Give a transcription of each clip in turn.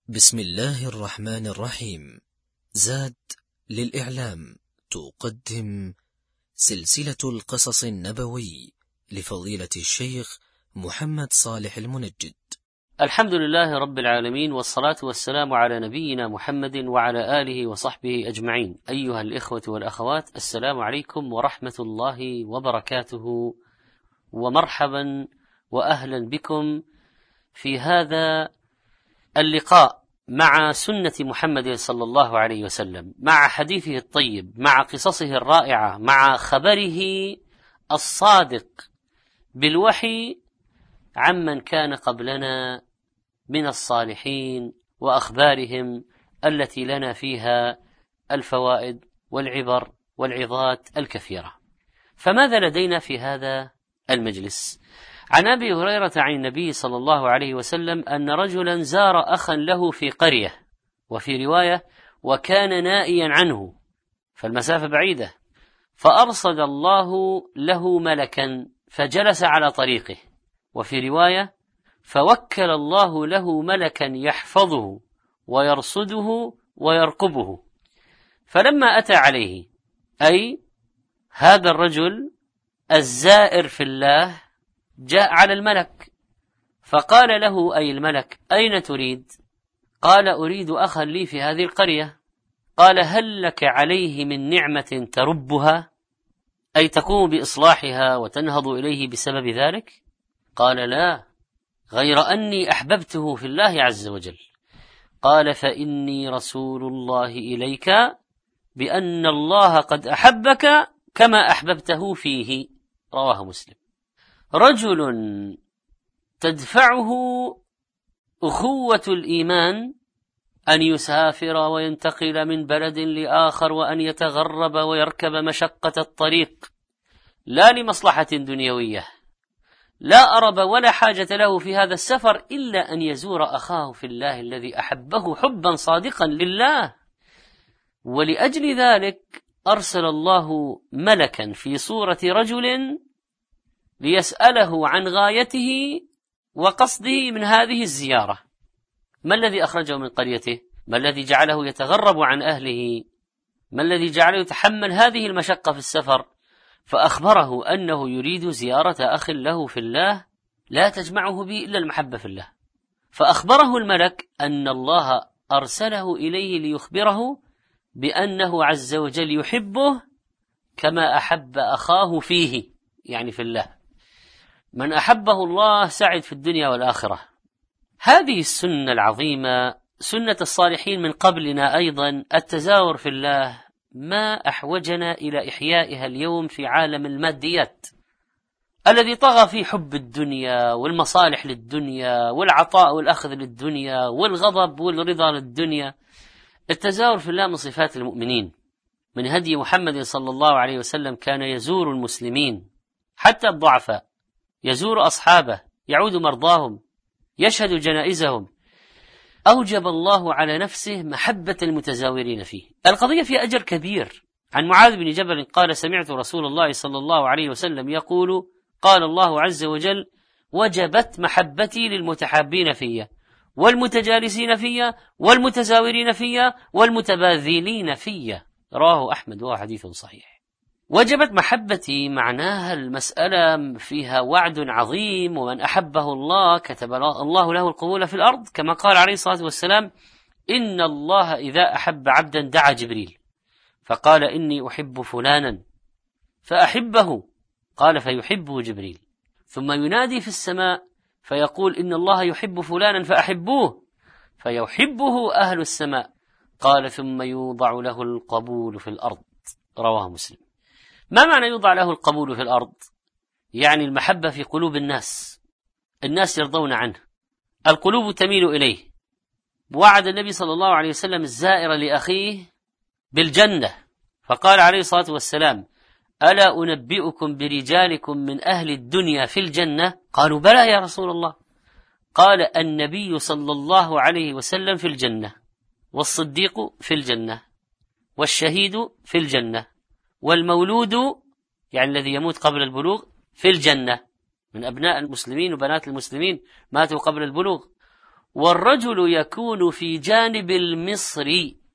بسم الله الرحمن الرحيم. زاد للإعلام تقدم سلسلة القصص النبوي لفضيلة الشيخ محمد صالح المنجد. الحمد لله رب العالمين، والصلاة والسلام على نبينا محمد وعلى آله وصحبه أجمعين. أيها الإخوة والأخوات، السلام عليكم ورحمة الله وبركاته، ومرحبا وأهلا بكم في هذا اللقاء مع سنة محمد صلى الله عليه وسلم، مع حديثه الطيب، مع قصصه الرائعة، مع خبره الصادق بالوحي عمن كان قبلنا من الصالحين وأخبارهم التي لنا فيها الفوائد والعبر والعظات الكثيرة. فماذا لدينا في هذا المجلس؟ عن أبي هريرة عن النبي صلى الله عليه وسلم أن رجلا زار أخا له في قرية، وفي رواية وكان نائيا عنه، فالمسافة بعيدة، فأرصد الله له ملكا فجلس على طريقه، وفي رواية فوكل الله له ملكا يحفظه ويرصده ويرقبه. فلما أتى عليه، أي هذا الرجل الزائر في الله، جاء على الملك فقال له أي الملك: أين تريد؟ قال: أريد أخا لي في هذه القرية. قال: هل لك عليه من نعمة تربها، أي تقوم بإصلاحها وتنهض إليه بسبب ذلك؟ قال: لا، غير أني أحببته في الله عز وجل. قال: فإني رسول الله إليك بأن الله قد أحبك كما أحببته فيه. رواه مسلم. رجل تدفعه أخوة الإيمان أن يسافر وينتقل من بلد لآخر، وأن يتغرب ويركب مشقة الطريق، لا لمصلحة دنيوية، لا أرب ولا حاجة له في هذا السفر إلا أن يزور أخاه في الله الذي أحبه حبا صادقا لله. ولأجل ذلك أرسل الله ملكا في صورة رجل ليسأله عن غايته وقصده من هذه الزيارة. ما الذي أخرجه من قريته؟ ما الذي جعله يتغرب عن أهله؟ ما الذي جعله يتحمل هذه المشقة في السفر؟ فأخبره أنه يريد زيارة أخ له في الله لا تجمعه به إلا المحبة في الله. فأخبره الملك أن الله أرسله إليه ليخبره بأنه عز وجل يحبه كما أحب أخاه فيه، يعني في الله. من أحبه الله سعد في الدنيا والآخرة. هذه السنة العظيمة، سنة الصالحين من قبلنا أيضا، التزاور في الله، ما أحوجنا إلى إحيائها اليوم في عالم الماديات الذي طغى فيه حب الدنيا والمصالح للدنيا والعطاء والأخذ للدنيا والغضب والرضا للدنيا. التزاور في الله من صفات المؤمنين، من هدي محمد صلى الله عليه وسلم. كان يزور المسلمين حتى الضعفاء، يزور أصحابه، يعود مرضاهم، يشهد جنائزهم. أوجب الله على نفسه محبة المتزاورين فيه. القضية فيها أجر كبير. عن معاذ بن جبل قال: سمعت رسول الله صلى الله عليه وسلم يقول: قال الله عز وجل: وجبت محبتي للمتحابين فيا والمتجالسين فيا والمتزاورين فيا والمتباذلين فيا. رواه أحمد، وهو حديث صحيح. وجبت محبتي معناها المسألة فيها وعد عظيم، ومن أحبه الله كتب الله له القبول في الأرض، كما قال عليه الصلاة والسلام: إن الله إذا أحب عبدا دعا جبريل فقال: إني أحب فلانا فأحبه، قال: فيحبه جبريل، ثم ينادي في السماء فيقول: إن الله يحب فلانا فأحبوه، فيحبه أهل السماء، قال: ثم يوضع له القبول في الأرض. رواه مسلم. ما معنى يوضع له القبول في الأرض؟ يعني المحبة في قلوب الناس يرضون عنه، القلوب تميل إليه. وعد النبي صلى الله عليه وسلم الزائر لأخيه بالجنة، فقال عليه الصلاة والسلام: ألا أنبئكم برجالكم من أهل الدنيا في الجنة؟ قالوا: بلى يا رسول الله. قال: النبي صلى الله عليه وسلم في الجنة، والصديق في الجنة، والشهيد في الجنة، والمولود، يعني الذي يموت قبل البلوغ، في الجنة، من أبناء المسلمين وبنات المسلمين ماتوا قبل البلوغ، والرجل يكون في جانب المصر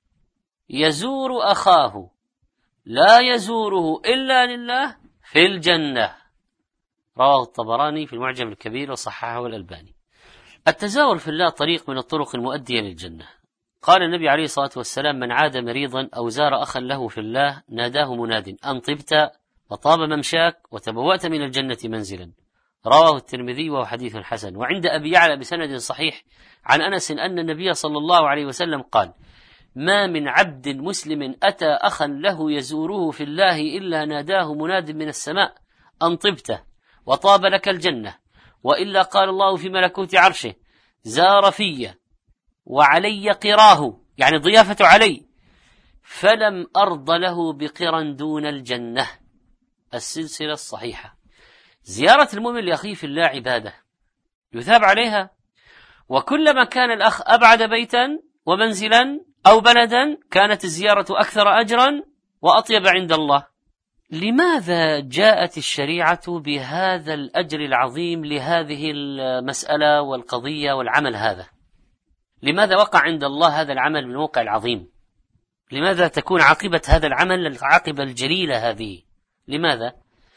يزور أخاه لا يزوره إلا لله في الجنة. رواه الطبراني في المعجم الكبير وصححه الألباني. التزاور في الله طريق من الطرق المؤدية للجنة. قال النبي عليه الصلاة والسلام: من عاد مريضا أو زار أخا له في الله ناداه مناد أن طبت وطاب ممشاك وتبوأت من الجنة منزلا. رواه الترمذي وهو حديث حسن. وعند أبي يعلى بسند صحيح عن أنس أن النبي صلى الله عليه وسلم قال: ما من عبد مسلم أتى أخا له يزوره في الله إلا ناداه مناد من السماء أن طبت وطاب لك الجنة، وإلا قال الله في ملكوت عرشه: زار في وعلي قراه، يعني ضيافة علي، فلم أرض له بقرا دون الجنة. السلسلة الصحيحة. زيارة المؤمن لأخيه في الله عبادة يثاب عليها، وكلما كان الأخ أبعد بيتا ومنزلا أو بلدا كانت الزيارة أكثر أجرا وأطيب عند الله. لماذا جاءت الشريعة بهذا الأجر العظيم لهذه المسألة والقضية والعمل هذا؟ لماذا وقع عند الله هذا العمل من موقع العظيم؟ لماذا تكون عاقبة هذا العمل العاقبة الجليلة هذه؟ لماذا؟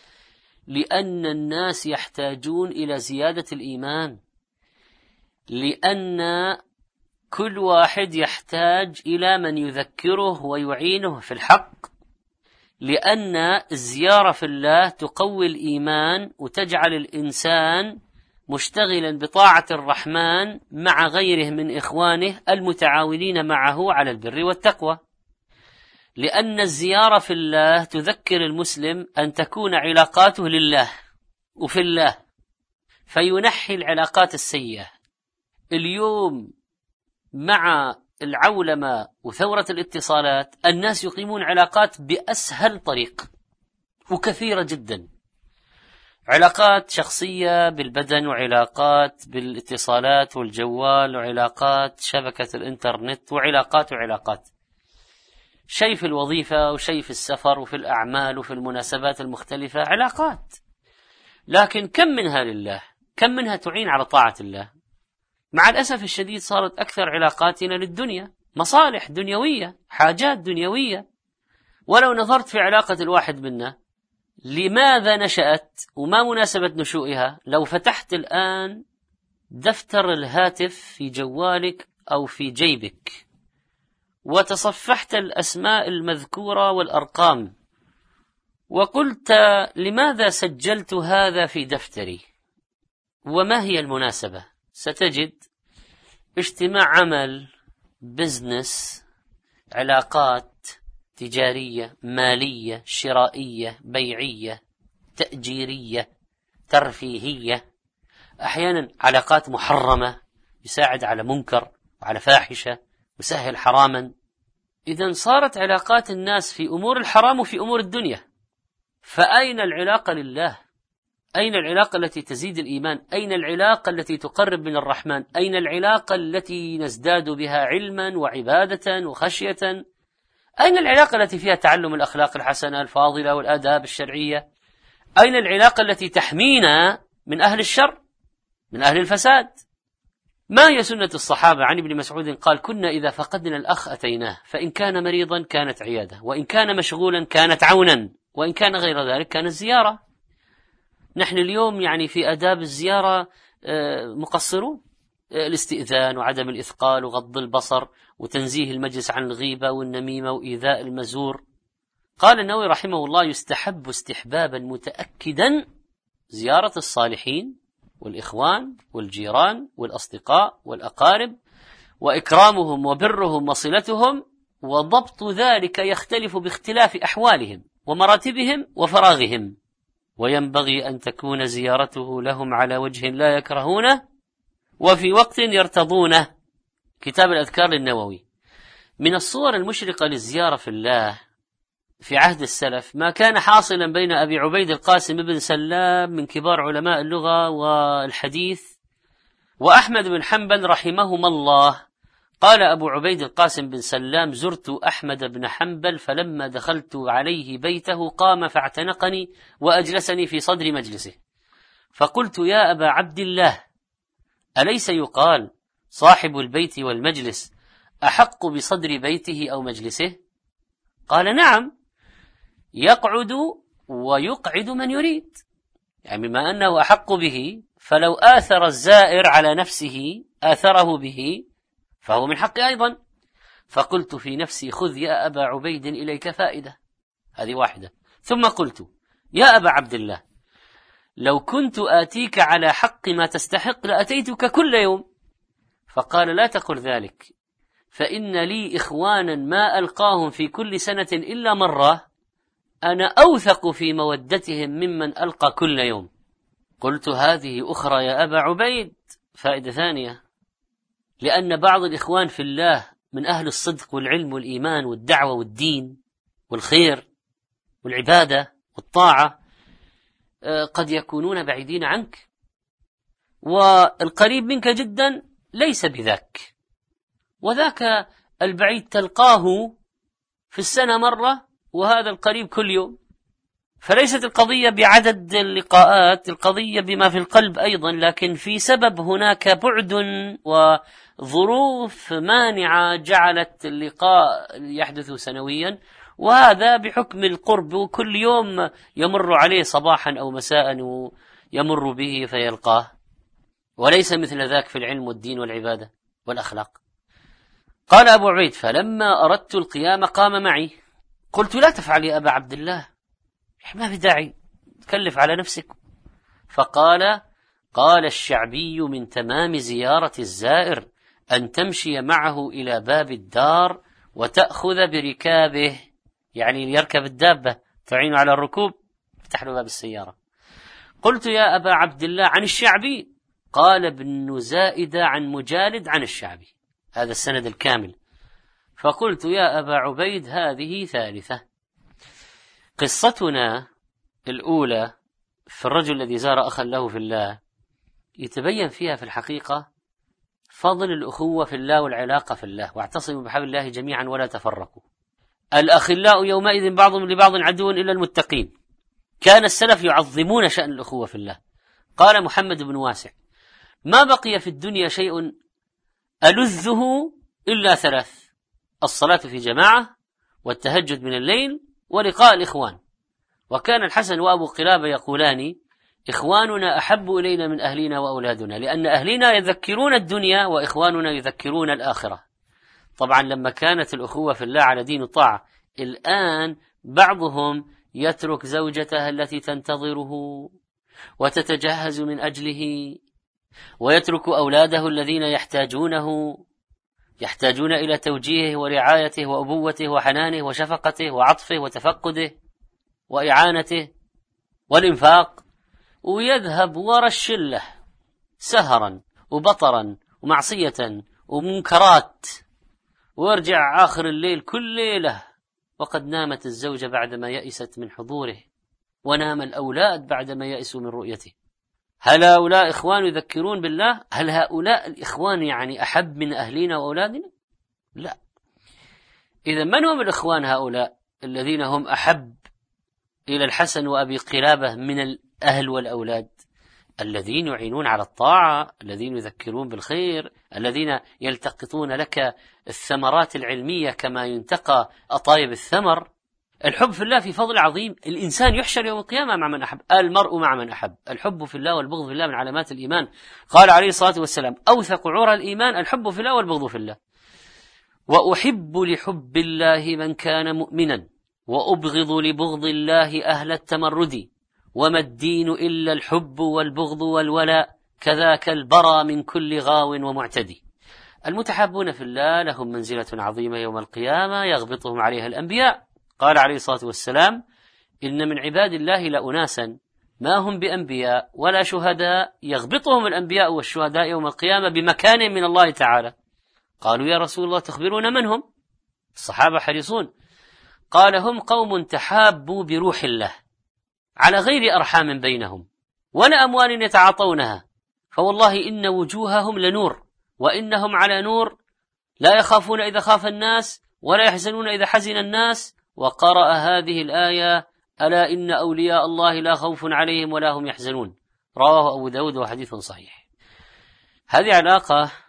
لأن الناس يحتاجون إلى زيادة الإيمان، لأن كل واحد يحتاج إلى من يذكره ويعينه في الحق، لأن الزيارة في الله تقوي الإيمان وتجعل الإنسان مشتغلا بطاعة الرحمن مع غيره من إخوانه المتعاونين معه على البر والتقوى. لأن الزيارة في الله تذكر المسلم أن تكون علاقاته لله وفي الله، فينحي العلاقات السيئة. اليوم مع العولمة وثورة الاتصالات الناس يقيمون علاقات بأسهل طريق وكثيرة جدا، علاقات شخصية بالبدن، وعلاقات بالاتصالات والجوال، وعلاقات شبكة الإنترنت، وعلاقات شيء في الوظيفة وشيء في السفر وفي الأعمال وفي المناسبات المختلفة، علاقات. لكن كم منها لله؟ كم منها تعين على طاعة الله؟ مع الأسف الشديد صارت أكثر علاقاتنا للدنيا، مصالح دنيوية، حاجات دنيوية. ولو نظرت في علاقة الواحد منا لماذا نشأت وما مناسبة نشوئها، لو فتحت الآن دفتر الهاتف في جوالك أو في جيبك وتصفحت الأسماء المذكورة والأرقام وقلت لماذا سجلت هذا في دفتري وما هي المناسبة، ستجد اجتماع عمل، بزنس، علاقات تجارية، مالية، شرائية، بيعية، تأجيرية، ترفيهية، أحيانا علاقات محرمة يساعد على منكر وعلى فاحشة وسهل حراما. إذن صارت علاقات الناس في أمور الحرام وفي أمور الدنيا. فأين العلاقة لله؟ أين العلاقة التي تزيد الإيمان؟ أين العلاقة التي تقرب من الرحمن؟ أين العلاقة التي نزداد بها علما وعبادة وخشية؟ أين العلاقة التي فيها تعلم الأخلاق الحسنة الفاضلة والآداب الشرعية؟ أين العلاقة التي تحمينا من أهل الشر، من أهل الفساد؟ ما هي سنة الصحابة؟ عن ابن مسعود قال: كنا إذا فقدنا الأخ أتيناه، فإن كان مريضا كانت عيادة، وإن كان مشغولا كانت عونا، وإن كان غير ذلك كانت زيارة. نحن اليوم يعني في آداب الزيارة مقصرون، الاستئذان وعدم الإثقال وغض البصر وتنزيه المجلس عن الغيبة والنميمة وإيذاء المزور. قال النووي رحمه الله: يستحب استحبابا متأكدا زيارة الصالحين والإخوان والجيران والأصدقاء والأقارب، وإكرامهم وبرهم وصلتهم، وضبط ذلك يختلف باختلاف أحوالهم ومراتبهم وفراغهم، وينبغي أن تكون زيارته لهم على وجه لا يكرهونه وفي وقت يرتضونه. كتاب الأذكار للنووي. من الصور المشرقة للزيارة في الله في عهد السلف ما كان حاصلا بين أبي عبيد القاسم بن سلام من كبار علماء اللغة والحديث وأحمد بن حنبل رحمهما الله. قال أبو عبيد القاسم بن سلام: زرت أحمد بن حنبل فلما دخلت عليه بيته قام فاعتنقني وأجلسني في صدر مجلسه، فقلت: يا أبا عبد الله، أليس يقال صاحب البيت والمجلس أحق بصدر بيته أو مجلسه؟ قال نعم، يقعد ويقعد من يريد، يعني بما أنه أحق به فلو آثر الزائر على نفسه آثره به فهو من حق أيضا. فقلت في نفسي خذ يا أبا عبيد إليك فائدة، هذه واحدة. ثم قلت يا أبا عبد الله لو كنت آتيك على حق ما تستحق لأتيتك كل يوم. فقال لا تقل ذلك، فإن لي إخوانا ما ألقاهم في كل سنة إلا مرة أنا أوثق في مودتهم ممن ألقى كل يوم. قلت هذه أخرى يا أبا عبيد، فائدة ثانية، لأن بعض الإخوان في الله من أهل الصدق والعلم والإيمان والدعوة والدين والخير والعبادة والطاعة قد يكونون بعيدين عنك، والقريب منك جدا ليس بذاك، وذاك البعيد تلقاه في السنة مرة وهذا القريب كل يوم. فليست القضية بعدد اللقاءات، القضية بما في القلب أيضا، لكن في سبب هناك بعد وظروف مانعة جعلت اللقاء يحدث سنويا، وهذا بحكم القرب، وكل يوم يمر عليه صباحا أو مساء يمر به فيلقاه، وليس مثل ذاك في العلم والدين والعبادة والأخلاق. قال أبو عبيد فلما أردت القيام قام معي. قلت لا تفعل يا أبا عبد الله، ما في داعي تكلف على نفسك. فقال قال الشعبي من تمام زيارة الزائر أن تمشي معه إلى باب الدار وتأخذ بركابه، يعني يركب الدابة تعين على الركوب، افتح له باب السيارة. قلت يا أبا عبد الله عن الشعبي؟ قال ابن زائدة عن مجالد عن الشعبي، هذا السند الكامل. فقلت يا أبا عبيد هذه ثالثة. قصتنا الأولى في الرجل الذي زار أخا له في الله يتبين فيها في الحقيقة فضل الأخوة في الله والعلاقة في الله، واعتصموا بحبل الله جميعا ولا تفرقوا. الأخلاء يومئذ بعضهم لبعض عدو إلا المتقين. كان السلف يعظمون شأن الأخوة في الله. قال محمد بن واسع ما بقي في الدنيا شيء ألذه إلا ثلاث: الصلاة في جماعة، والتهجد من الليل، ولقاء الإخوان. وكان الحسن وأبو قلابة يقولان إخواننا أحب إلينا من أهلنا وأولادنا، لأن أهلنا يذكرون الدنيا وإخواننا يذكرون الآخرة. طبعا لما كانت الأخوة في الله على دين الطاعة، الآن بعضهم يترك زوجته التي تنتظره وتتجهز من أجله، ويترك أولاده الذين يحتاجون إلى توجيهه ورعايته وأبوته وحنانه وشفقته وعطفه وتفقده وإعانته والإنفاق، ويذهب وراء الشلة سهرا وبطرا ومعصية ومنكرات، ويرجع آخر الليل كل ليلة وقد نامت الزوجة بعدما يئست من حضوره، ونام الأولاد بعدما يئسوا من رؤيته. هل هؤلاء إخوان يذكرون بالله؟ هل هؤلاء الإخوان يعني أحب من أهلنا وأولادنا؟ لا. إذا من هم الإخوان هؤلاء الذين هم أحب إلى الحسن وأبي قلابة من الأهل والأولاد؟ الذين يعينون على الطاعة، الذين يذكرون بالخير، الذين يلتقطون لك الثمرات العلمية كما ينتقى أطايب الثمر. الحب في الله في فضل عظيم. الإنسان يحشر يوم القيامة مع من أحب، المرء مع من أحب. الحب في الله والبغض في الله من علامات الإيمان. قال عليه الصلاة والسلام أوثق عرى الإيمان الحب في الله والبغض في الله. وأحب لحب الله من كان مؤمنا، وأبغض لبغض الله أهل التمرد، وما الدين إلا الحب والبغض والولاء، كذاك البرى من كل غاو ومعتدي. المتحابون في الله لهم منزلة عظيمة يوم القيامة يغبطهم عليها الأنبياء. قال عليه الصلاة والسلام إن من عباد الله لأناسا ما هم بأنبياء ولا شهداء يغبطهم الأنبياء والشهداء يوم القيامة بمكان من الله تعالى. قالوا يا رسول الله تخبرون من هم؟ الصحابة حريصون. قال هم قوم تحابوا بروح الله على غير أرحام بينهم ولا أموال يتعاطونها، فوالله إن وجوههم لنور، وإنهم على نور، لا يخافون إذا خاف الناس ولا يحزنون إذا حزن الناس. وقرأ هذه الآية ألا إن أولياء الله لا خوف عليهم ولا هم يحزنون. رواه أبو داود وحديث صحيح. هذه علاقة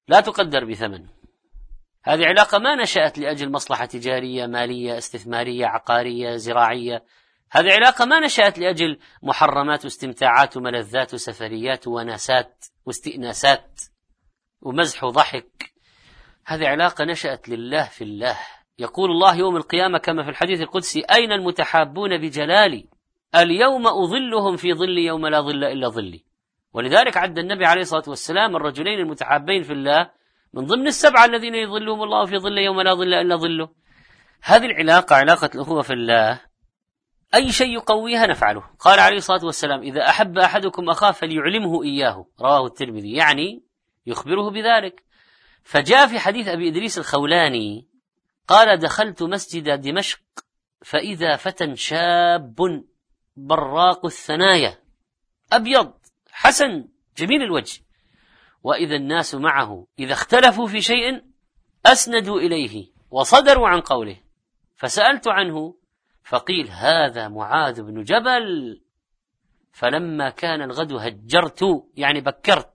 لا تقدر بثمن. هذه علاقة ما نشأت لأجل مصلحة تجارية مالية استثمارية عقارية زراعية. هذه علاقة ما نشأت لأجل محرمات واستمتاعات وملذات وسفريات وناسات واستئناسات ومزح وضحك. هذه علاقة نشأت لله في الله. يقول الله يوم القيامة كما في الحديث القدسي: أين المتحابون بجلالي؟ اليوم أظلهم في ظل يوم لا ظل إلا ظلي. ولذلك عد النبي عليه الصلاة والسلام الرجلين المتحابين في الله من ضمن السبعة الذين يظلهم الله في ظل يوم لا ظل إلا ظله. هذه العلاقة علاقة الأخوة في الله أي شيء يقويها نفعله. قال عليه الصلاة والسلام: إذا أحب أحدكم أخاه فليعلمه إياه، رواه الترمذي، يعني يخبره بذلك. فجاء في حديث أبي إدريس الخولاني قال: دخلت مسجد دمشق فإذا فتى شاب براق الثنايا أبيض حسن جميل الوجه، وإذا الناس معه إذا اختلفوا في شيء أسندوا إليه وصدروا عن قوله، فسألت عنه فقيل: هذا معاذ بن جبل. فلما كان الغد هجرت، يعني بكرت،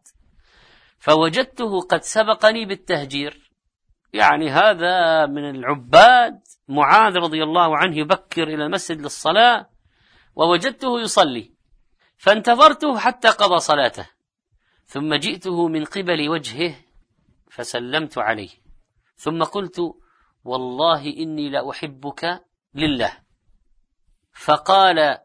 فوجدته قد سبقني بالتهجير، يعني هذا من العباد معاذ رضي الله عنه يبكر إلى المسجد للصلاة، ووجدته يصلي، فانتظرته حتى قضى صلاته، ثم جئته من قبل وجهه فسلمت عليه، ثم قلت: والله إني لأحبك لله. فقال: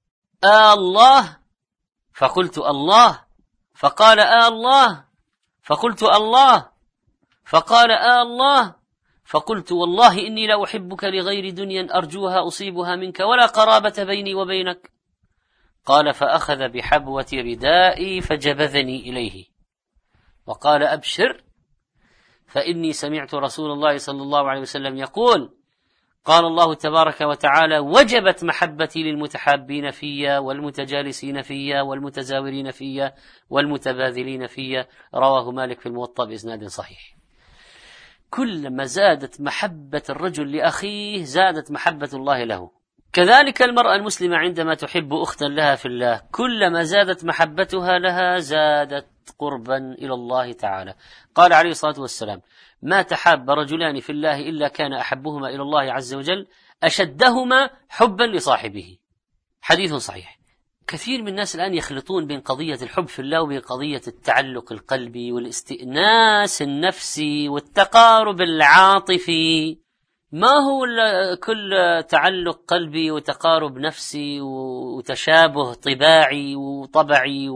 الله؟ فقلت: الله. فقال: الله؟ فقلت: الله. فقال: الله. فقلت: والله إني لأحبك لغير دنيا أرجوها أصيبها منك ولا قرابة بيني وبينك. قال: فأخذ بحبوة ردائي فجبذني إليه وقال: أبشر، فإني سمعت رسول الله صلى الله عليه وسلم يقول: قال الله تبارك وتعالى: وجبت محبتي للمتحابين فيا والمتجالسين فيا والمتزاورين فيا والمتباذلين فيا. رواه مالك في الموطأ بإسناد صحيح. كلما زادت محبة الرجل لأخيه زادت محبة الله له. كذلك المرأة المسلمة عندما تحب أختا لها في الله كلما زادت محبتها لها زادت قربا إلى الله تعالى. قال عليه الصلاة والسلام: ما تحاب رجلان في الله إلا كان أحبهما إلى الله عز وجل أشدهما حبا لصاحبه. حديث صحيح. كثير من الناس الآن يخلطون بين قضية الحب في الله وبين قضية التعلق القلبي والاستئناس النفسي والتقارب العاطفي. ما هو كل تعلق قلبي وتقارب نفسي وتشابه طباعي وطبعي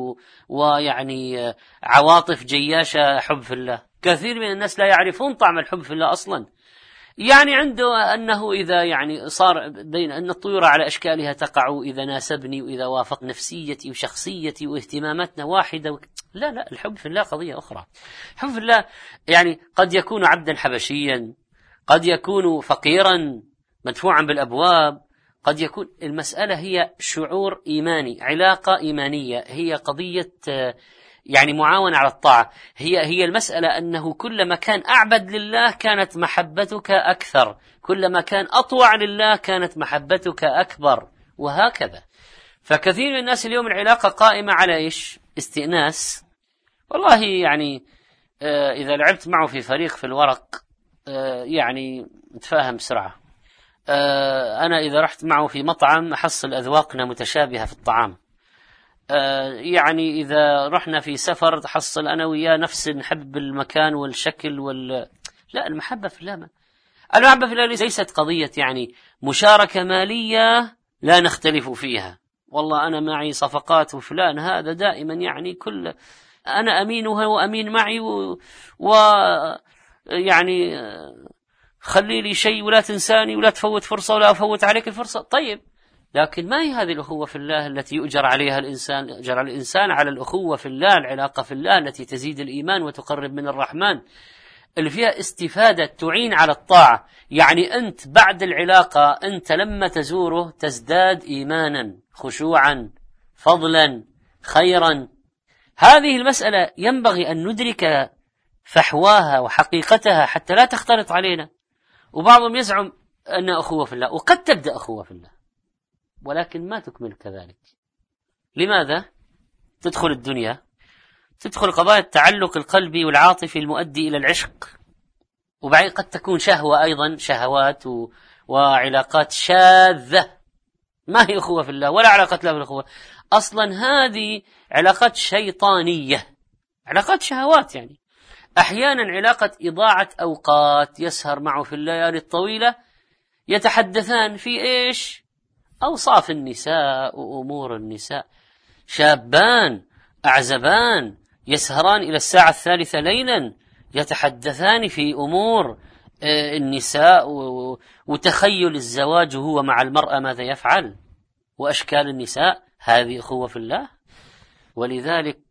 ويعني عواطف جياشة حب في الله. كثير من الناس لا يعرفون طعم الحب في الله أصلا. يعني عنده أنه إذا يعني صار بين أن الطيور على أشكالها تقع إذا ناسبني وإذا وافق نفسيتي وشخصيتي واهتماماتنا واحدة. لا، الحب في الله قضية أخرى. الحب في الله يعني قد يكون عبدا حبشيا، قد يكون فقيرا مدفوعا بالأبواب، قد يكون المسألة هي شعور إيماني، علاقة إيمانية، هي قضية يعني معاونة على الطاعة. هي المسألة أنه كلما كان أعبد لله كانت محبتك أكثر، كلما كان أطوع لله كانت محبتك أكبر، وهكذا. فكثير من الناس اليوم العلاقة قائمة على إيش؟ استئناس. والله يعني إذا لعبت معه في فريق في الورق يعني نتفاهم بسرعة. أنا إذا رحت معه في مطعم أحصل أذواقنا متشابهة في الطعام. يعني إذا رحنا في سفر تحصل أنا وياه نفس نحب المكان والشكل لا، المحبة في الله المحبة في الله ليست قضية يعني مشاركة مالية لا نختلف فيها. والله أنا معي صفقات وفلان هذا دائما يعني أنا أمينها وأمين معي يعني خلي لي شيء ولا تنساني ولا تفوت فرصة ولا أفوت عليك الفرصة. طيب، لكن ما هي هذه الأخوة في الله التي يؤجر عليها الإنسان؟ يؤجر الإنسان على الأخوة في الله، العلاقة في الله التي تزيد الإيمان وتقرب من الرحمن، اللي فيها استفادة تعين على الطاعة. يعني أنت بعد العلاقة أنت لما تزوره تزداد إيمانا، خشوعا، فضلا، خيرا. هذه المسألة ينبغي أن ندرك فحواها وحقيقتها حتى لا تختلط علينا. وبعضهم يزعم أن أخوة في الله، وقد تبدأ أخوة في الله ولكن ما تكمل كذلك. لماذا؟ تدخل الدنيا، تدخل قضايا التعلق القلبي والعاطفي المؤدي إلى العشق، وبعدين قد تكون شهوة أيضا، شهوات وعلاقات شاذة ما هي أخوة في الله ولا علاقة لا بالأخوة، أصلا هذه علاقات شيطانية، علاقات شهوات. يعني أحيانا علاقة إضاعة أوقات، يسهر معه في الليالي الطويلة، يتحدثان في إيش؟ أوصاف النساء وأمور النساء، شابان أعزبان يسهران إلى الساعة 3 ليلا يتحدثان في أمور النساء وتخيل الزواج هو مع المرأة ماذا يفعل وأشكال النساء. هذه أخوة في الله. ولذلك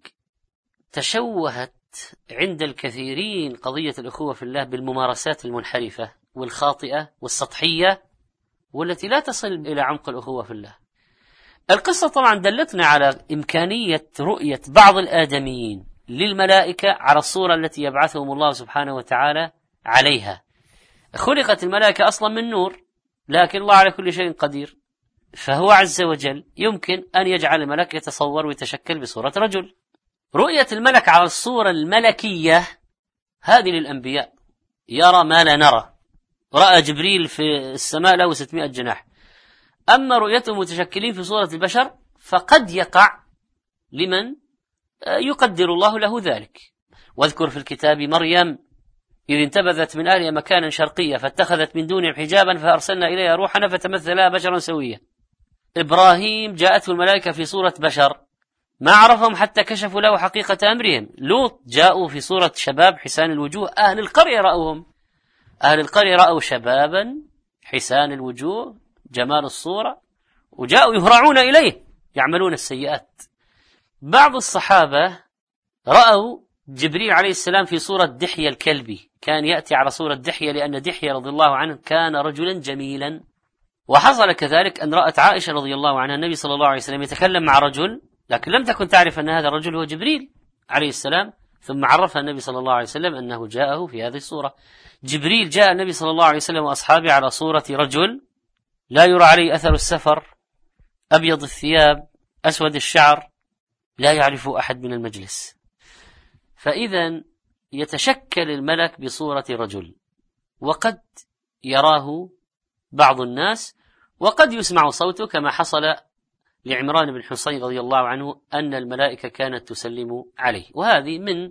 تشوهت عند الكثيرين قضية الأخوة في الله بالممارسات المنحرفة والخاطئة والسطحية والتي لا تصل إلى عمق الأخوة في الله. القصة طبعا دلتنا على إمكانية رؤية بعض الآدميين للملائكة على الصورة التي يبعثهم الله سبحانه وتعالى عليها. خلقت الملائكة أصلا من نور، لكن الله على كل شيء قدير، فهو عز وجل يمكن أن يجعل الملك يتصور ويتشكل بصورة رجل. رؤية الملك على الصورة الملكية هذه للأنبياء، يرى ما لا نرى. رأى جبريل في السماء له 600 جناح. أما رؤيتهم متشكلين في صورة البشر فقد يقع لمن يقدر الله له ذلك. واذكر في الكتاب مريم إذ انتبذت من أهلها مكانا شرقيا فاتخذت من دونهم حجابا فأرسلنا إليها روحنا فتمثل لها بشرا سويا. إبراهيم جاءته الملائكة في صورة بشر ما عرفهم حتى كشفوا له حقيقة أمرهم. لوط جاءوا في صورة شباب حسان الوجوه، أهل القرية رأوهم، أهل القرية رأوا شبابا حسان الوجوه جمال الصورة وجاءوا يهرعون إليه يعملون السيئات. بعض الصحابة رأوا جبريل عليه السلام في صورة دحية الكلبي، كان يأتي على صورة دحية لأن دحية رضي الله عنه كان رجلا جميلا. وحصل كذلك أن رأت عائشة رضي الله عنها النبي صلى الله عليه وسلم يتكلم مع رجل، لكن لم تكن تعرف أن هذا الرجل هو جبريل عليه السلام، ثم عرفها النبي صلى الله عليه وسلم أنه جاءه في هذه الصورة. جبريل جاء النبي صلى الله عليه وسلم وأصحابه على صورة رجل لا يرى عليه أثر السفر، أبيض الثياب أسود الشعر، لا يعرف أحد من المجلس. فإذا يتشكل الملك بصورة رجل، وقد يراه بعض الناس وقد يسمع صوته، كما حصل لعمران بن حصين رضي الله عنه أن الملائكة كانت تسلم عليه. وهذه من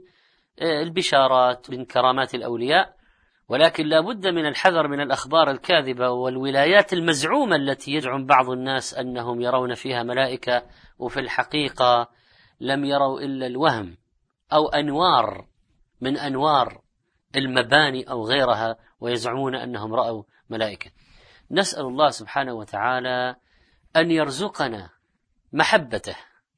البشارات من كرامات الأولياء، ولكن لا بد من الحذر من الأخبار الكاذبة والولايات المزعومة التي يزعم بعض الناس أنهم يرون فيها ملائكة وفي الحقيقة لم يروا إلا الوهم أو أنوار من أنوار المباني أو غيرها، ويزعمون أنهم رأوا ملائكة. نسأل الله سبحانه وتعالى أن يرزقنا محبته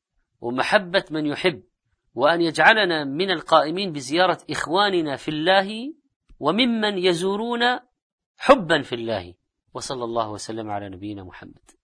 ومحبة من يحب، وأن يجعلنا من القائمين بزيارة إخواننا في الله وممن يزورون حبا في الله. وصلى الله وسلم على نبينا محمد.